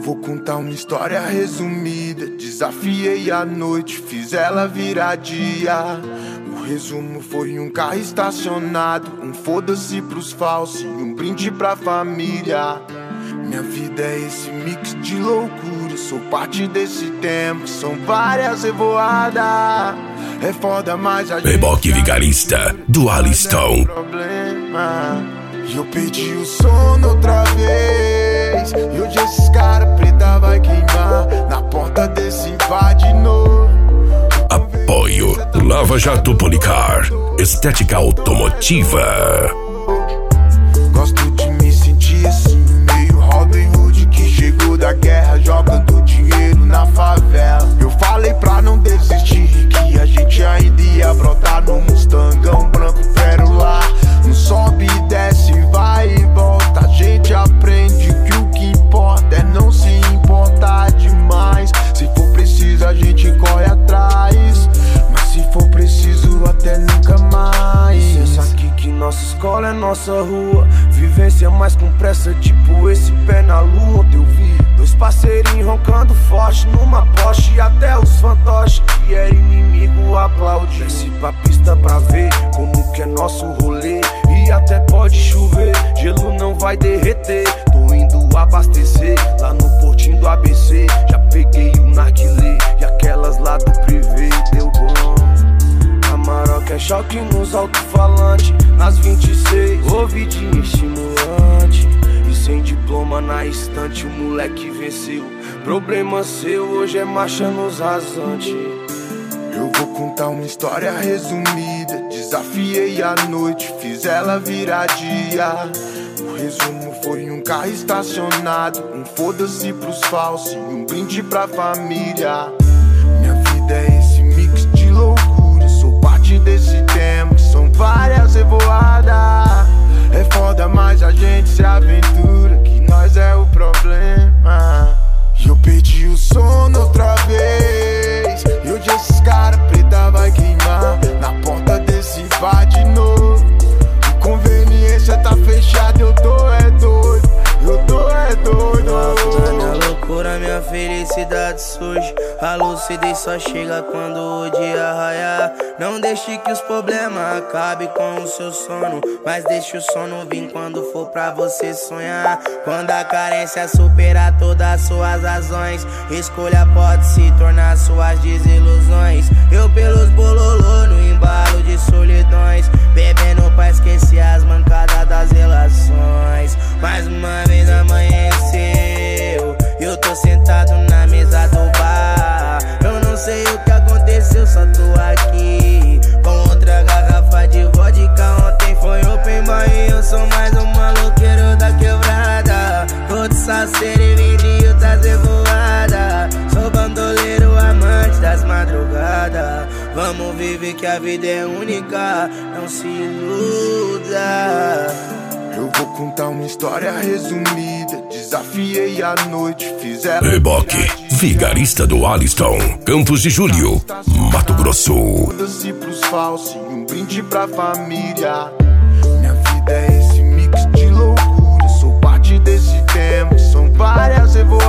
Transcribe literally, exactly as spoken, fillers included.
vou contar uma história resumida. Desafiei a noite, fiz ela virar dia. O resumo foi um carro estacionado, um foda-se pros falsos e um brinde pra família. Minha vida é esse mix de loucura, sou parte desse tempo, são várias revoadas. É foda, mas a gente Reboque Vigarista do Aliston. E eu perdi o sono outra vez, e hoje esses cara preta vai queimar na porta desse bar de novo. Apoio Lava Jato Policar, estética automotiva. Gosto de me sentir assim, meio Robin Hood que chegou da guerra jogando dinheiro na favela. Eu falei pra não desistir, que a gente ainda ia brotar no Mustangão branco pérola. Não sobe e desce, vai e volta. A gente aprende que o que importa é não se importar demais. Se for preciso a gente corre atrás, mas se for preciso até nunca mais. Pensa aqui que nossa escola é nossa rua, vivência mais com pressa, tipo esse pé na lua. Onde eu vi dois parceirinhos roncando forte numa Porsche, até os fantoches que era inimigo aplaude. Desce pra pista pra ver como que é nosso rolê, e até pode chover, gelo não vai derreter. Tô indo abastecer lá no portinho do A B C, já peguei o narguilé e aquelas lá do privê, deu bom. Maroca é choque nos alto-falantes, nas vinte e seis, ouvidinho estimulante. E sem diploma na estante, o moleque venceu. Problema seu, hoje é marcha nos rasantes. Eu vou contar uma história resumida. Desafiei a noite, fiz ela virar dia. O resumo foi um carro estacionado, um foda-se pros falsos e um brinde pra família. Minha vida é esse mix de loucura, sou parte desse tempo, são várias revoadas. É foda, mas a gente se aventura, que nós é o problema. E eu perdi o sono outra vez, e hoje esses cara preta vai queimar na porta desse bar de novo. A conveniência tá fechada, eu tô é doido, eu tô é doido. Na minha loucura, minha felicidade surge. A lucidez só chega quando o dia raiar. Não deixe que os problemas acabem com o seu sono, mas deixe o sono vir quando for pra você sonhar. Quando a carência superar todas as suas razões, escolha pode se tornar suas desilusões. Eu pelos bololô no embalo de solidões, bebendo pra esquecer as mancadas das relações. Mais uma vez amanheceu, eu tô sentado na mesa do bar. Eu não sei o que aconteceu, só tô aqui com outra garrafa de vodka. Ontem foi open bar e eu sou mais um maloqueiro da quebrada. Todo salseiro e vidinho tá revoada. Sou bandoleiro, amante das madrugadas. Vamos viver que a vida é única, não se iluda. Eu vou contar uma história resumida. Desafiei a noite, fiz ela. Reboque Vigarista do Aliston, Campos de Julho, Mato Grosso. Foda-se pros falsos e um brinde pra família. Minha vida é esse mix de loucura, sou parte desse tempo, são várias revoluções.